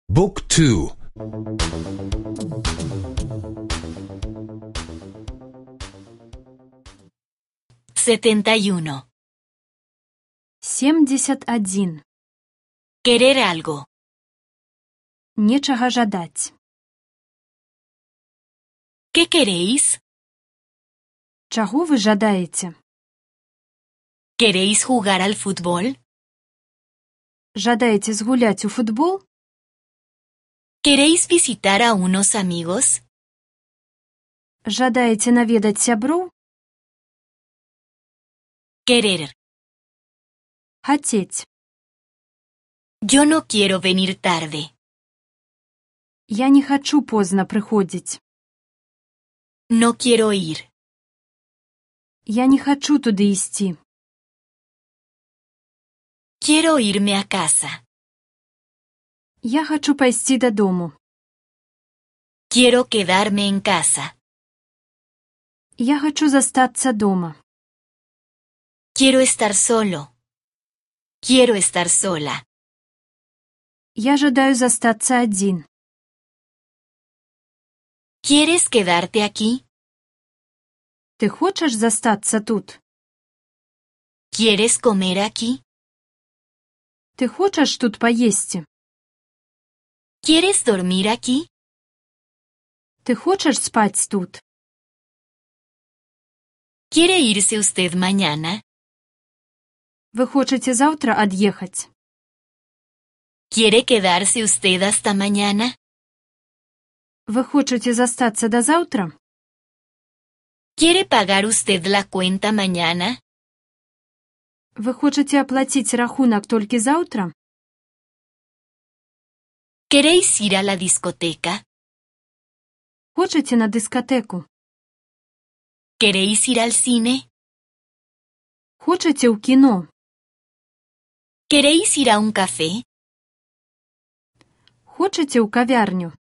บุ๊กทู 71. 71. Querer algo. Нечага жадаць. ¿Qué queréis? Чаго вы жадаеце? ¿Queréis jugar al fútbol? Жадаеце згуляць у футбол? ¿Queréis visitar a unos amigos? Жадаеце наведаць сяброў? Querer. Хацець. Yo no quiero venir tarde. Я не хачу позна прыходзіць. No quiero ir. Я не хачу туды ісці. Quiero irme a casa. Я хачу пайсці дадому. Quiero quedarme en casa. Я хачу застацца дома. Quiero estar solo. Quiero estar sola. Я жадаю застацца адзін. ¿Quieres quedarte aquí? Ты хочаш застацца тут? ¿Quieres comer aquí? Ты хочаш тут паесці? ¿Quieres dormir aquí? Ты хочаш спаць тут? ¿Quiere irse usted mañana? Вы хочаце заўтра ад'ехаць? ¿Quiere quedarse usted hasta mañana? Вы хочаце застацца да заўтра? ¿Quiere pagar usted la cuenta mañana? Вы хочаце аплаціць рахунак толькі заўтра? ¿Queréis ir a la discoteca? Хочаце на дыскатэку? ¿Queréis ir al cine? Хочаце ў кіно? ¿Queréis ir a un café? Хочаце ў кавярню?